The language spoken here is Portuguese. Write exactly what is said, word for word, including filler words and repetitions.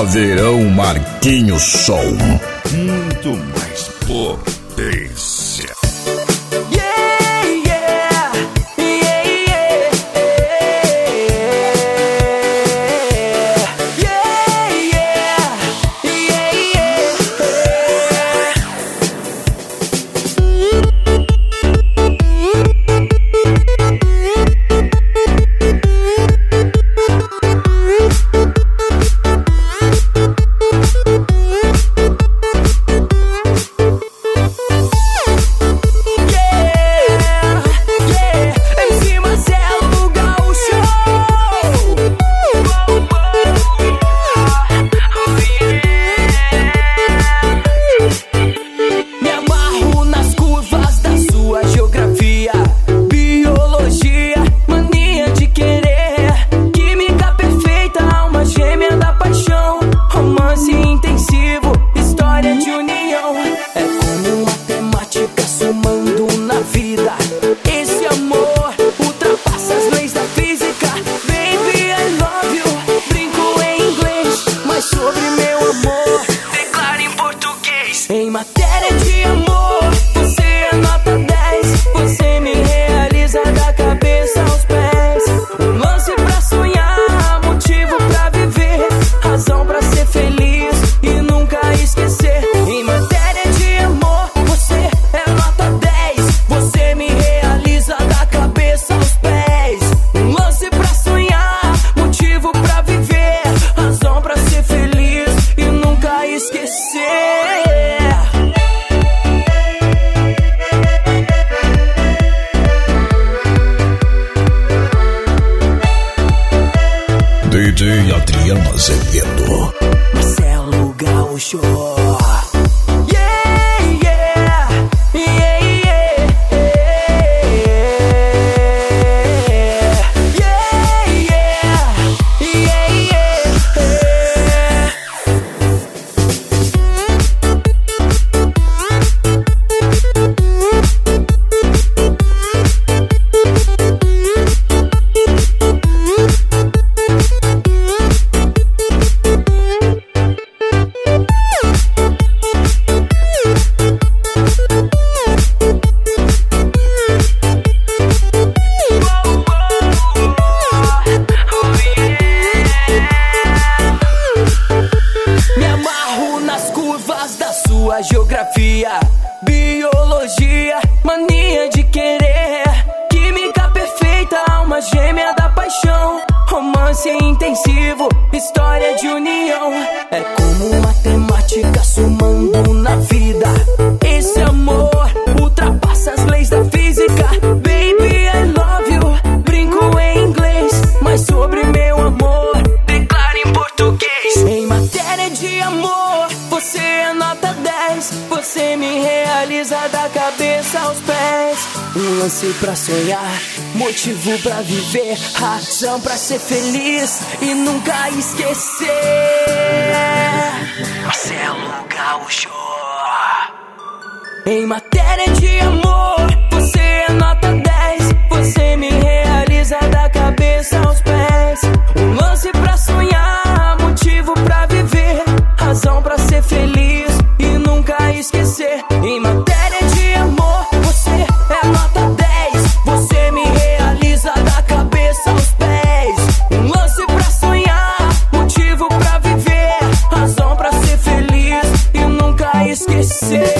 Verão Marquinhos Som. Muito mais potência. Em matéria de amor, você é nota dez. Você me realiza da cabeça aos pés. Um lance pra sonhar, motivo pra viver, razão pra ser feliz e nunca esquecer. Em matéria de amor, você é nota dez. Você me realiza da cabeça aos pés. Um lance pra sonhar, motivo pra viver, razão pra ser feliz e nunca esquecer. D J Adriano Azevedo, Marcelo Gaúcho. Yeah, yeah, yeah, yeah, yeah, yeah, yeah, yeah. Sua geografia, biologia, mania de querer, química perfeita, alma gêmea da paixão, romance intensivo, história de união. É como matemática somando na vida. Esse amor ultrapassa as leis da física. Baby, I love you. Brinco em inglês, mas sobre meu amor declaro em português. Em matéria de amor, você é nota dez. Você me realiza da cabeça aos pés. Um lance pra sonhar, motivo pra viver, razão pra ser feliz e nunca esquecer. Marcelo Gaúcho. Em matéria de amor, você é nota dez. Você me realiza da cabeça aos pés. Um lance pra sonhar, motivo pra viver, razão pra ser feliz e nunca esquecer. Em matéria de amor, você é nota dez. Você me realiza da cabeça aos pés. Um lance pra sonhar, motivo pra viver, razão pra ser feliz e nunca esquecer.